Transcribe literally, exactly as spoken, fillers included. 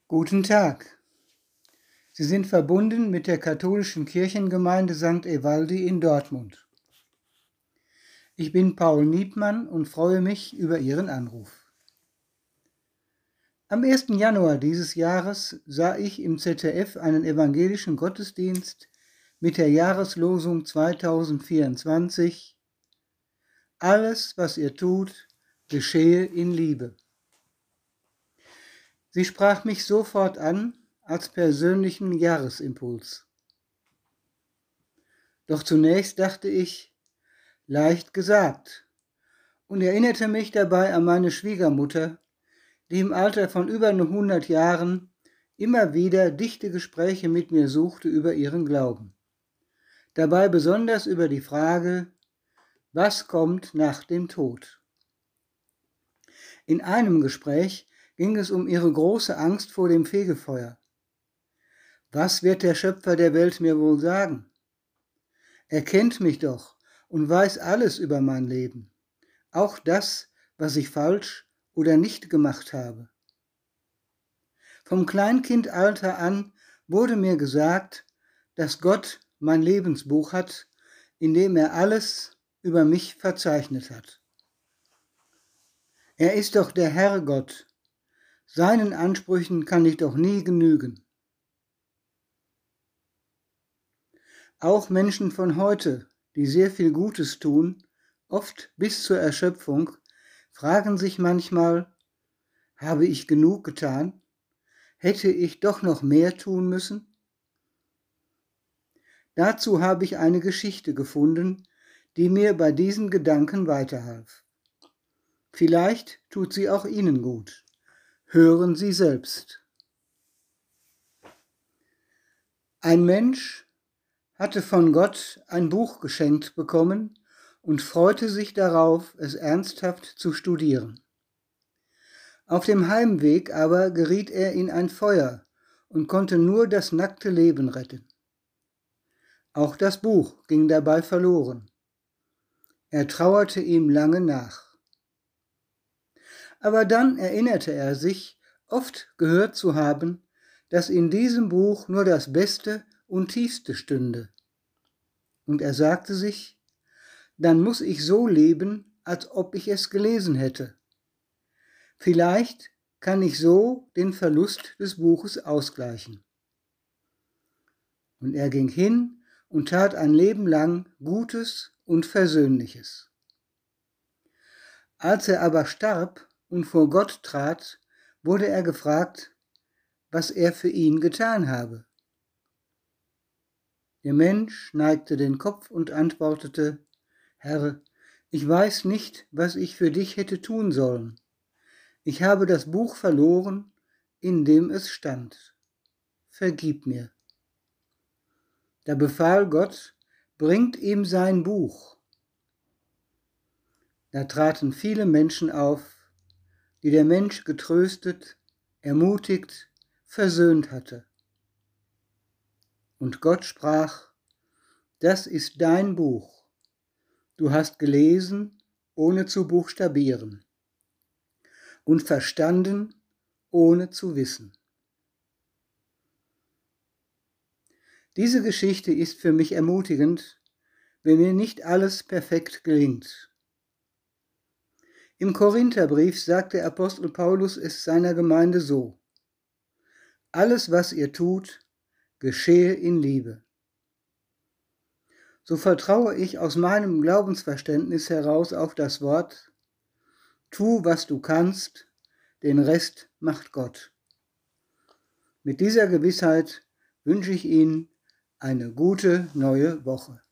Guten Tag. Sie sind verbunden mit der katholischen Kirchengemeinde Sankt Evaldi in Dortmund. Ich bin Paul Niebmann und freue mich über Ihren Anruf. Am ersten Januar dieses Jahres sah ich im Z D F einen evangelischen Gottesdienst mit der Jahreslosung zweitausendvierundzwanzig: Alles, was ihr tut, geschehe in Liebe. Sie sprach mich sofort an als persönlichen Jahresimpuls. Doch zunächst dachte ich, leicht gesagt, und erinnerte mich dabei an meine Schwiegermutter, die im Alter von über hundert Jahren immer wieder dichte Gespräche mit mir suchte über ihren Glauben. Dabei besonders über die Frage, was kommt nach dem Tod? In einem Gespräch ging es um ihre große Angst vor dem Fegefeuer. Was wird der Schöpfer der Welt mir wohl sagen? Er kennt mich doch und weiß alles über mein Leben, auch das, was ich falsch oder nicht gemacht habe. Vom Kleinkindalter an wurde mir gesagt, dass Gott mein Lebensbuch hat, in dem er alles über mich verzeichnet hat. Er ist doch der Herrgott. Seinen Ansprüchen kann ich doch nie genügen. Auch Menschen von heute, die sehr viel Gutes tun, oft bis zur Erschöpfung, fragen sich manchmal, habe ich genug getan? Hätte ich doch noch mehr tun müssen? Dazu habe ich eine Geschichte gefunden, die mir bei diesen Gedanken weiterhalf. Vielleicht tut sie auch Ihnen gut. Hören Sie selbst. Ein Mensch hatte von Gott ein Buch geschenkt bekommen und freute sich darauf, es ernsthaft zu studieren. Auf dem Heimweg aber geriet er in ein Feuer und konnte nur das nackte Leben retten. Auch das Buch ging dabei verloren. Er trauerte ihm lange nach. Aber dann erinnerte er sich, oft gehört zu haben, dass in diesem Buch nur das Beste und Tiefste stünde. Und er sagte sich, dann muss ich so leben, als ob ich es gelesen hätte. Vielleicht kann ich so den Verlust des Buches ausgleichen. Und er ging hin und tat ein Leben lang Gutes und Versöhnliches. Als er aber starb und vor Gott trat, wurde er gefragt, was er für ihn getan habe. Der Mensch neigte den Kopf und antwortete, Herr, ich weiß nicht, was ich für dich hätte tun sollen. Ich habe das Buch verloren, in dem es stand. Vergib mir. Da befahl Gott, bringt ihm sein Buch. Da traten viele Menschen auf, die der Mensch getröstet, ermutigt, versöhnt hatte. Und Gott sprach, das ist dein Buch. Du hast gelesen, ohne zu buchstabieren, und verstanden, ohne zu wissen. Diese Geschichte ist für mich ermutigend, wenn mir nicht alles perfekt gelingt. Im Korintherbrief sagt der Apostel Paulus es seiner Gemeinde so: Alles, was ihr tut, geschehe in Liebe. So vertraue ich aus meinem Glaubensverständnis heraus auf das Wort: Tu, was du kannst, den Rest macht Gott. Mit dieser Gewissheit wünsche ich Ihnen eine gute neue Woche.